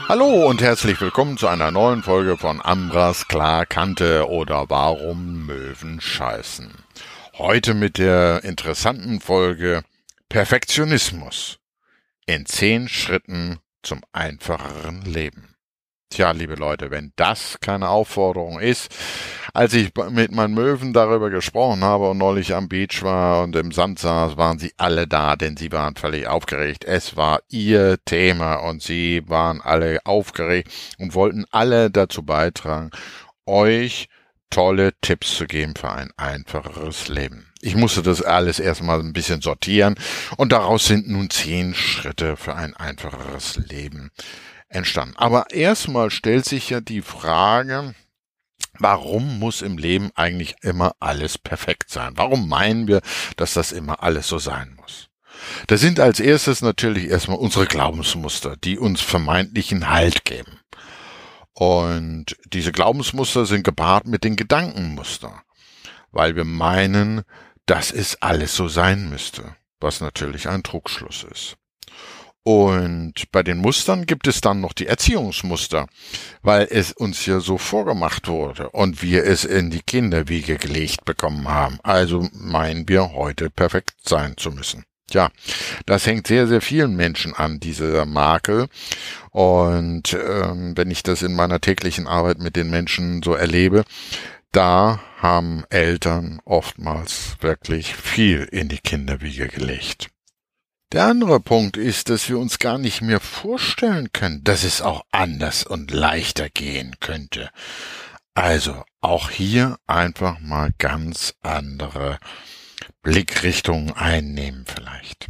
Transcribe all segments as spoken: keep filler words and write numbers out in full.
Hallo und herzlich willkommen zu einer neuen Folge von Ambras Klarkante oder Warum Möwen scheißen. Heute mit der interessanten Folge Perfektionismus in zehn Schritten zum einfacheren Leben. Tja, liebe Leute, wenn das keine Aufforderung ist, als ich mit meinen Möwen darüber gesprochen habe und neulich am Beach war und im Sand saß, waren sie alle da, denn sie waren völlig aufgeregt. Es war ihr Thema und sie waren alle aufgeregt und wollten alle dazu beitragen, euch tolle Tipps zu geben für ein einfacheres Leben. Ich musste das alles erstmal ein bisschen sortieren und daraus sind nun zehn Schritte für ein einfacheres Leben entstanden. Aber erstmal stellt sich ja die Frage, warum muss im Leben eigentlich immer alles perfekt sein? Warum meinen wir, dass das immer alles so sein muss? Da sind als erstes natürlich erstmal unsere Glaubensmuster, die uns vermeintlichen Halt geben. Und diese Glaubensmuster sind gepaart mit den Gedankenmustern, weil wir meinen, dass es alles so sein müsste, was natürlich ein Trugschluss ist. Und bei den Mustern gibt es dann noch die Erziehungsmuster, weil es uns ja so vorgemacht wurde und wir es in die Kinderwiege gelegt bekommen haben. Also meinen wir heute perfekt sein zu müssen. Ja, das hängt sehr, sehr vielen Menschen an, dieser Makel. Und ähm, wenn ich das in meiner täglichen Arbeit mit den Menschen so erlebe, da haben Eltern oftmals wirklich viel in die Kinderwiege gelegt. Der andere Punkt ist, dass wir uns gar nicht mehr vorstellen können, dass es auch anders und leichter gehen könnte. Also auch hier einfach mal ganz andere Blickrichtungen einnehmen vielleicht.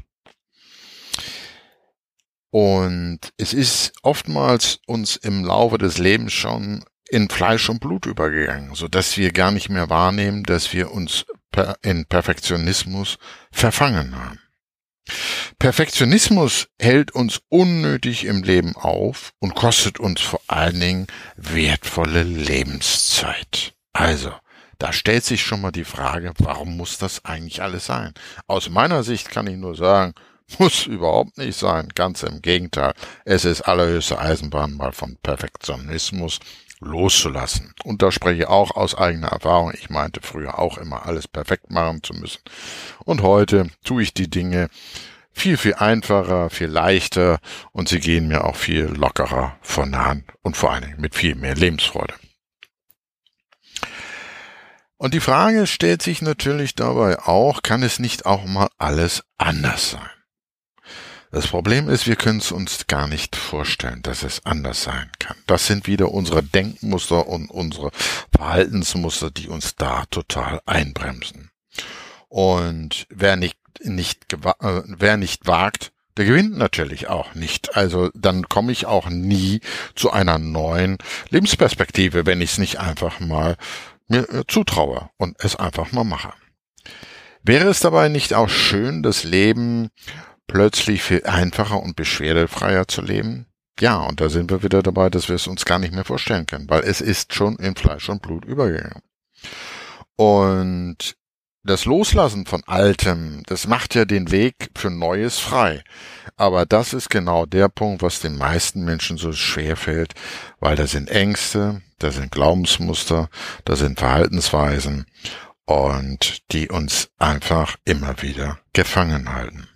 Und es ist oftmals uns im Laufe des Lebens schon in Fleisch und Blut übergegangen, sodass wir gar nicht mehr wahrnehmen, dass wir uns in Perfektionismus verfangen haben. Perfektionismus hält uns unnötig im Leben auf und kostet uns vor allen Dingen wertvolle Lebenszeit. Also, da stellt sich schon mal die Frage, warum muss das eigentlich alles sein? Aus meiner Sicht kann ich nur sagen, muss überhaupt nicht sein. Ganz im Gegenteil. Es ist allerhöchste Eisenbahn, mal vom Perfektionismus loszulassen. Und da spreche ich auch aus eigener Erfahrung. Ich meinte früher auch immer, alles perfekt machen zu müssen. Und heute tue ich die Dinge viel, viel einfacher, viel leichter und sie gehen mir auch viel lockerer von der Hand und vor allen Dingen mit viel mehr Lebensfreude. Und die Frage stellt sich natürlich dabei auch, kann es nicht auch mal alles anders sein? Das Problem ist, wir können es uns gar nicht vorstellen, dass es anders sein kann. Das sind wieder unsere Denkmuster und unsere Verhaltensmuster, die uns da total einbremsen. Und wer nicht, nicht, äh, wer nicht wagt, der gewinnt natürlich auch nicht. Also dann komme ich auch nie zu einer neuen Lebensperspektive, wenn ich es nicht einfach mal mir zutraue und es einfach mal mache. Wäre es dabei nicht auch schön, das Leben plötzlich viel einfacher und beschwerdefreier zu leben? Ja, und da sind wir wieder dabei, dass wir es uns gar nicht mehr vorstellen können, weil es ist schon in Fleisch und Blut übergegangen. Und das Loslassen von Altem, das macht ja den Weg für Neues frei. Aber das ist genau der Punkt, was den meisten Menschen so schwer fällt, weil da sind Ängste, da sind Glaubensmuster, da sind Verhaltensweisen und die uns einfach immer wieder gefangen halten.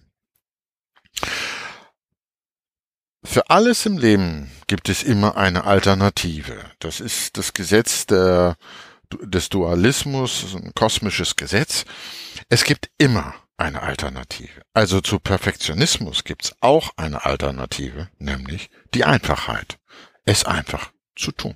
Für alles im Leben gibt es immer eine Alternative. Das ist das Gesetz der, des Dualismus, ein kosmisches Gesetz. Es gibt immer eine Alternative. Also zu Perfektionismus gibt es auch eine Alternative, nämlich die Einfachheit. Es einfach zu tun.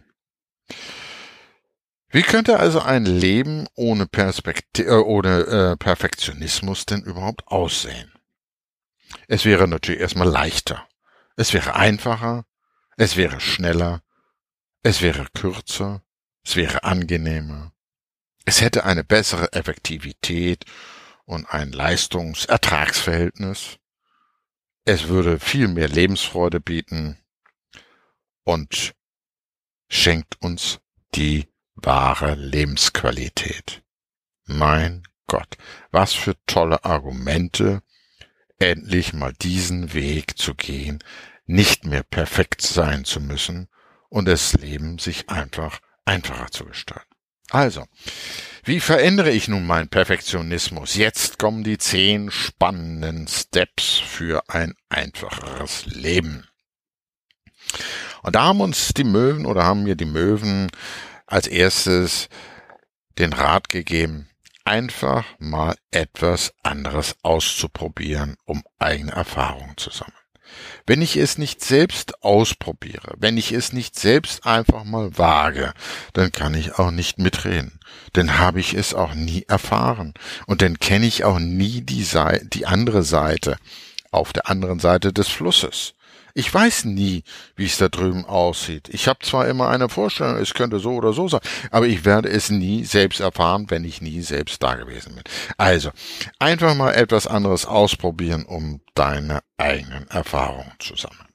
Wie könnte also ein Leben ohne Perspektive, äh, ohne äh, Perfektionismus denn überhaupt aussehen? Es wäre natürlich erstmal leichter. Es wäre einfacher, es wäre schneller, es wäre kürzer, es wäre angenehmer. Es hätte eine bessere Effektivität und ein Leistungs-Ertragsverhältnis. Es würde viel mehr Lebensfreude bieten und schenkt uns die wahre Lebensqualität. Mein Gott, was für tolle Argumente, endlich mal diesen Weg zu gehen, nicht mehr perfekt sein zu müssen und das Leben sich einfach einfacher zu gestalten. Also, wie verändere ich nun meinen Perfektionismus? Jetzt kommen die zehn spannenden Steps für ein einfacheres Leben. Und da haben uns die Möwen oder haben mir die Möwen als erstes den Rat gegeben, einfach mal etwas anderes auszuprobieren, um eigene Erfahrungen zu sammeln. Wenn ich es nicht selbst ausprobiere, wenn ich es nicht selbst einfach mal wage, dann kann ich auch nicht mitreden. Dann habe ich es auch nie erfahren. Und dann kenne ich auch nie die Seite, die andere Seite, auf der anderen Seite des Flusses. Ich weiß nie, wie es da drüben aussieht. Ich habe zwar immer eine Vorstellung, es könnte so oder so sein, aber ich werde es nie selbst erfahren, wenn ich nie selbst da gewesen bin. Also, einfach mal etwas anderes ausprobieren, um deine eigenen Erfahrungen zu sammeln.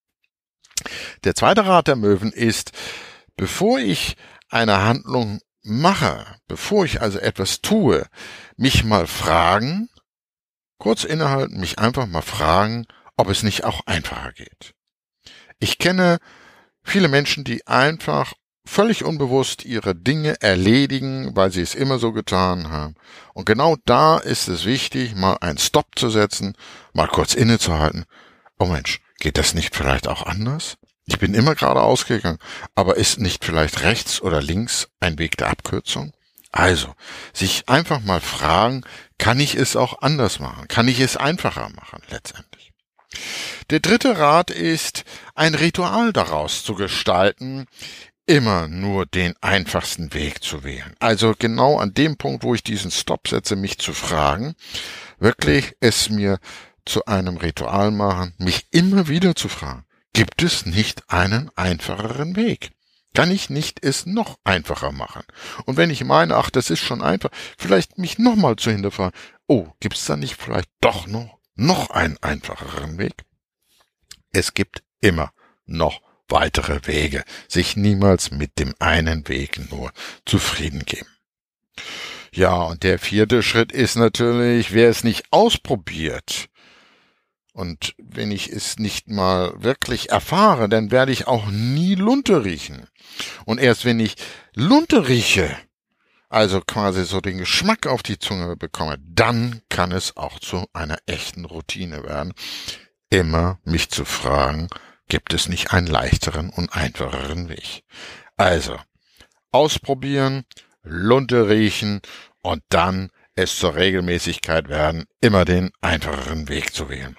Der zweite Rat der Möwen ist, bevor ich eine Handlung mache, bevor ich also etwas tue, mich mal fragen, kurz innehalten, mich einfach mal fragen, ob es nicht auch einfacher geht. Ich kenne viele Menschen, die einfach völlig unbewusst ihre Dinge erledigen, weil sie es immer so getan haben. Und genau da ist es wichtig, mal einen Stopp zu setzen, mal kurz innezuhalten. Oh Mensch, geht das nicht vielleicht auch anders? Ich bin immer geradeaus gegangen, aber ist nicht vielleicht rechts oder links ein Weg der Abkürzung? Also, sich einfach mal fragen, kann ich es auch anders machen? Kann ich es einfacher machen letztendlich? Der dritte Rat ist, ein Ritual daraus zu gestalten, immer nur den einfachsten Weg zu wählen. Also genau an dem Punkt, wo ich diesen Stopp setze, mich zu fragen, wirklich es mir zu einem Ritual machen, mich immer wieder zu fragen, gibt es nicht einen einfacheren Weg? Kann ich nicht es noch einfacher machen? Und wenn ich meine, ach, das ist schon einfach, vielleicht mich nochmal zu hinterfragen, oh, gibt es da nicht vielleicht doch noch noch einen einfacheren Weg? Es gibt immer noch weitere Wege, sich niemals mit dem einen Weg nur zufrieden geben. Ja, und der vierte Schritt ist natürlich, wer es nicht ausprobiert und wenn ich es nicht mal wirklich erfahre, dann werde ich auch nie Lunte riechen. Und erst wenn ich Lunte rieche, also quasi so den Geschmack auf die Zunge bekomme, dann kann es auch zu einer echten Routine werden. Immer mich zu fragen, gibt es nicht einen leichteren und einfacheren Weg? Also, ausprobieren, Lunte riechen und dann es zur Regelmäßigkeit werden, immer den einfacheren Weg zu wählen.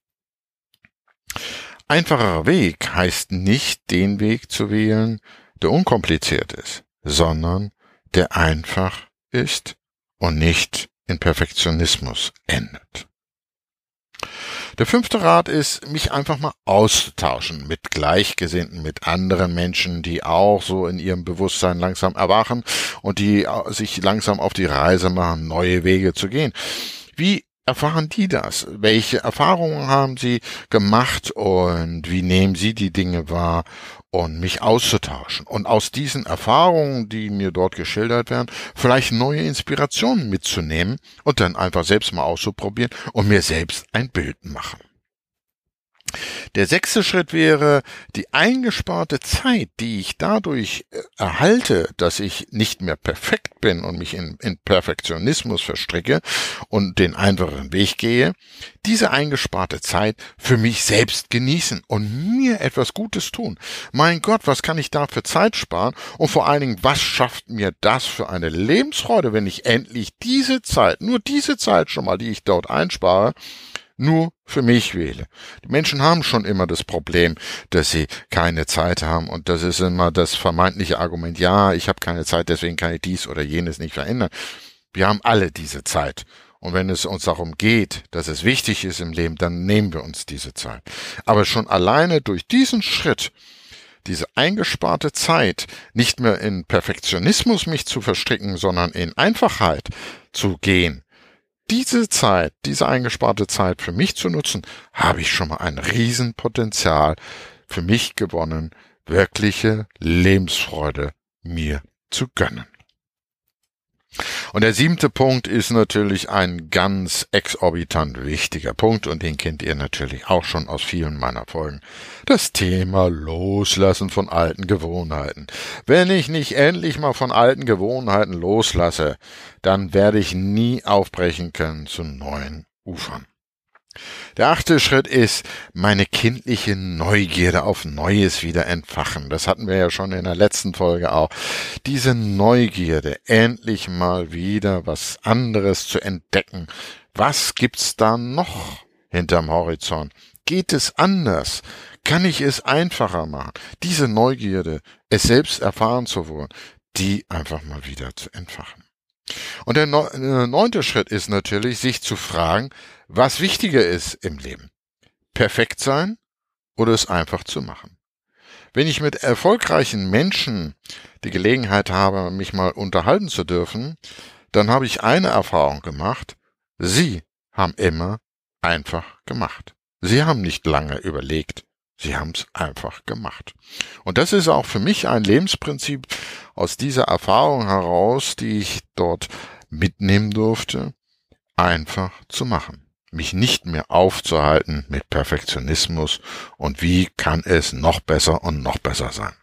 Einfacherer Weg heißt nicht, den Weg zu wählen, der unkompliziert ist, sondern der einfach ist und nicht in Perfektionismus endet. Der fünfte Rat ist, mich einfach mal auszutauschen mit Gleichgesinnten, mit anderen Menschen, die auch so in ihrem Bewusstsein langsam erwachen und die sich langsam auf die Reise machen, neue Wege zu gehen. Wie erfahren die das? Welche Erfahrungen haben sie gemacht und wie nehmen sie die Dinge wahr? Und mich auszutauschen und aus diesen Erfahrungen, die mir dort geschildert werden, vielleicht neue Inspirationen mitzunehmen und dann einfach selbst mal auszuprobieren und mir selbst ein Bild machen. Der sechste Schritt wäre, die eingesparte Zeit, die ich dadurch erhalte, dass ich nicht mehr perfekt bin und mich in, in Perfektionismus verstricke und den einfacheren Weg gehe, diese eingesparte Zeit für mich selbst genießen und mir etwas Gutes tun. Mein Gott, was kann ich da für Zeit sparen? Und vor allen Dingen, was schafft mir das für eine Lebensfreude, wenn ich endlich diese Zeit, nur diese Zeit schon mal, die ich dort einspare, nur für mich wähle. Die Menschen haben schon immer das Problem, dass sie keine Zeit haben und das ist immer das vermeintliche Argument, ja, ich habe keine Zeit, deswegen kann ich dies oder jenes nicht verändern. Wir haben alle diese Zeit und wenn es uns darum geht, dass es wichtig ist im Leben, dann nehmen wir uns diese Zeit. Aber schon alleine durch diesen Schritt, diese eingesparte Zeit, nicht mehr in Perfektionismus mich zu verstricken, sondern in Einfachheit zu gehen, diese Zeit, diese eingesparte Zeit für mich zu nutzen, habe ich schon mal ein Riesenpotenzial für mich gewonnen, wirkliche Lebensfreude mir zu gönnen. Und der siebte Punkt ist natürlich ein ganz exorbitant wichtiger Punkt und den kennt ihr natürlich auch schon aus vielen meiner Folgen. Das Thema Loslassen von alten Gewohnheiten. Wenn ich nicht endlich mal von alten Gewohnheiten loslasse, dann werde ich nie aufbrechen können zu neuen Ufern. Der achte Schritt ist, meine kindliche Neugierde auf Neues wieder entfachen. Das hatten wir ja schon in der letzten Folge auch. Diese Neugierde, endlich mal wieder was anderes zu entdecken. Was gibt's da noch hinterm Horizont? Geht es anders? Kann ich es einfacher machen? Diese Neugierde, es selbst erfahren zu wollen, die einfach mal wieder zu entfachen. Und der neunte Schritt ist natürlich, sich zu fragen, was wichtiger ist im Leben. Perfekt sein oder es einfach zu machen. Wenn ich mit erfolgreichen Menschen die Gelegenheit habe, mich mal unterhalten zu dürfen, dann habe ich eine Erfahrung gemacht. Sie haben immer einfach gemacht. Sie haben nicht lange überlegt. Sie haben es einfach gemacht. Und das ist auch für mich ein Lebensprinzip aus dieser Erfahrung heraus, die ich dort mitnehmen durfte, einfach zu machen. Mich nicht mehr aufzuhalten mit Perfektionismus und wie kann es noch besser und noch besser sein.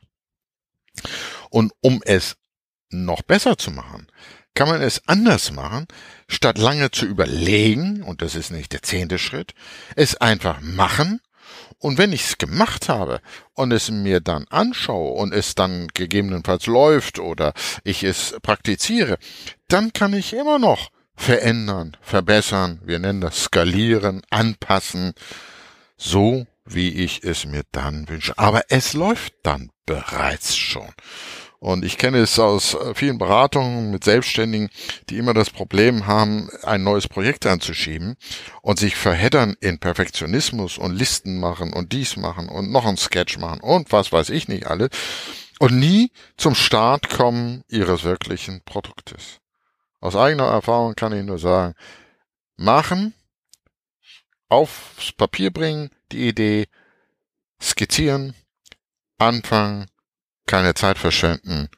Und um es noch besser zu machen, kann man es anders machen, statt lange zu überlegen, und das ist nicht der zehnte Schritt, es einfach machen. Und wenn ich es gemacht habe und es mir dann anschaue und es dann gegebenenfalls läuft oder ich es praktiziere, dann kann ich immer noch verändern, verbessern, wir nennen das skalieren, anpassen, so wie ich es mir dann wünsche. Aber es läuft dann bereits schon. Und ich kenne es aus vielen Beratungen mit Selbstständigen, die immer das Problem haben, ein neues Projekt anzuschieben und sich verheddern in Perfektionismus und Listen machen und dies machen und noch ein Sketch machen und was weiß ich nicht alle und nie zum Start kommen ihres wirklichen Produktes. Aus eigener Erfahrung kann ich nur sagen, machen, aufs Papier bringen, die Idee, skizzieren, anfangen, keine Zeit verschwenden,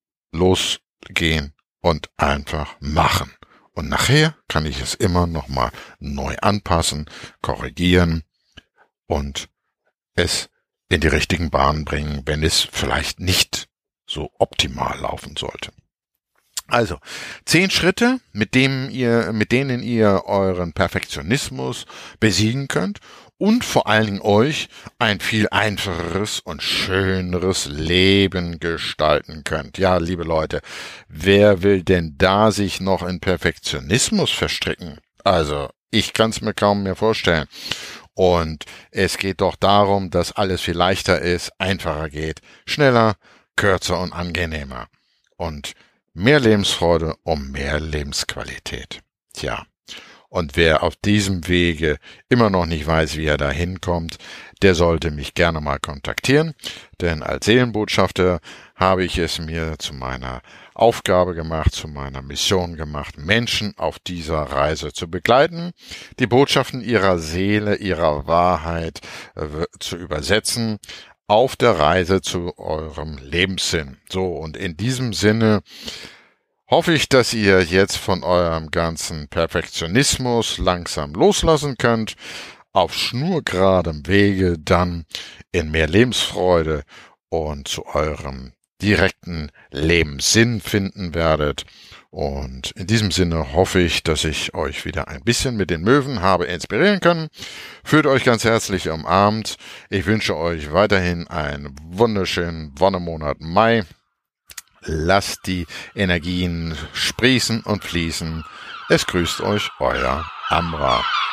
losgehen und einfach machen. Und nachher kann ich es immer nochmal neu anpassen, korrigieren und es in die richtigen Bahnen bringen, wenn es vielleicht nicht so optimal laufen sollte. Also, zehn Schritte, mit denen ihr, mit denen ihr euren Perfektionismus besiegen könnt und vor allen Dingen euch ein viel einfacheres und schöneres Leben gestalten könnt. Ja, liebe Leute, wer will denn da sich noch in Perfektionismus verstricken? Also, ich kann es mir kaum mehr vorstellen. Und es geht doch darum, dass alles viel leichter ist, einfacher geht, schneller, kürzer und angenehmer. Und mehr Lebensfreude um mehr Lebensqualität. Tja, und wer auf diesem Wege immer noch nicht weiß, wie er da hinkommt, der sollte mich gerne mal kontaktieren, denn als Seelenbotschafter habe ich es mir zu meiner Aufgabe gemacht, zu meiner Mission gemacht, Menschen auf dieser Reise zu begleiten, die Botschaften ihrer Seele, ihrer Wahrheit äh, zu übersetzen, auf der Reise zu eurem Lebenssinn. So, und in diesem Sinne hoffe ich, dass ihr jetzt von eurem ganzen Perfektionismus langsam loslassen könnt, auf schnurgeradem Wege dann in mehr Lebensfreude und zu eurem direkten Lebenssinn finden werdet. Und in diesem Sinne hoffe ich, dass ich euch wieder ein bisschen mit den Möwen habe inspirieren können. Fühlt euch ganz herzlich umarmt. Ich wünsche euch weiterhin einen wunderschönen Wonnemonat Mai. Lasst die Energien sprießen und fließen. Es grüßt euch euer Amra.